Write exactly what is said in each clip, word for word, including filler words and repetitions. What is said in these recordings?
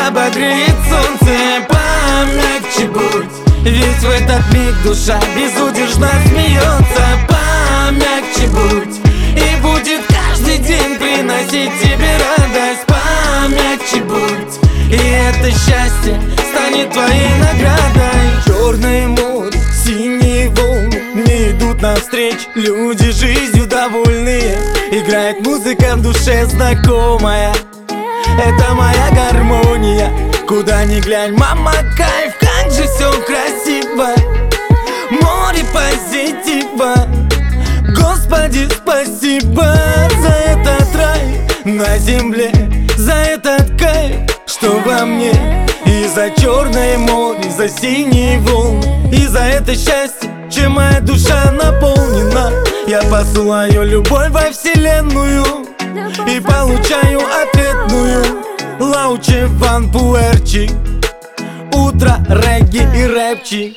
обогреет солнце. Помягче будь, ведь в этот миг душа безудержно смеется. Помягче будь, и будет каждый день приносить тебе радость. Помягче будь, и это счастье станет твоей наградой. Черное море, синие волны мне идут навстречу. Люди жизнью довольные, играет музыка в душе знакомая. Это моя гармония, куда ни глянь, мама, кайф, как же все красиво. Море позитива, Господи, спасибо за этот рай на земле, за этот кайф, что во мне. И за черное море, за синие волны, и за это счастье, чем моя душа наполнена. Я посылаю любовь во вселенную и получаю ответную. Лауче ван пуэрчи, утро, регги и рэпчи.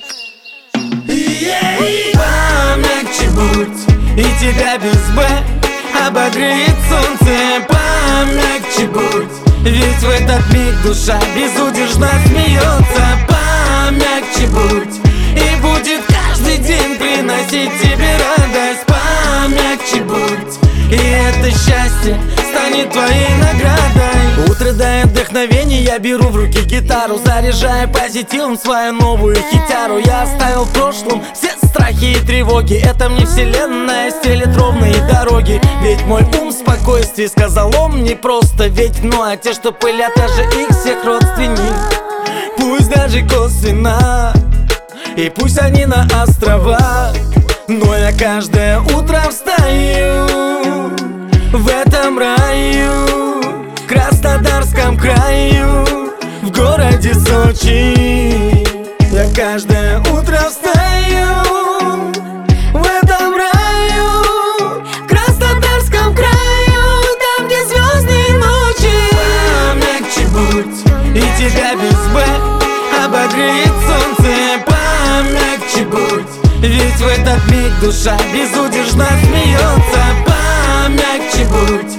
Помягче будь, и тебя без «б» обогреет солнце. Помягче будь, ведь в этот миг душа безудержно смеется. Помягче будь, и будет каждый день приносить тебе радость. Помягче будь, и это счастье станет твоей наградой. Утро дает вдохновение, я беру в руки гитару, заряжая позитивом свою новую хитяру. Я оставил в прошлом все страхи и тревоги, это мне вселенная стелет ровные дороги. Ведь мой ум в спокойствии, сказал он, не просто ведь. Ну а те, что пылят, даже их всех родственник, пусть даже косвенно, и пусть они на островах, но я каждое утро встаю в этом раю, в Краснодарском краю, в городе Сочи. Я каждое утро встаю в этом раю, в Краснодарском краю, там, где звездные ночи. Помягче будь, и тебя без «б» обогреет солнце. Помягче будь, ведь в этот миг душа безудержно смеется. Помягче будь,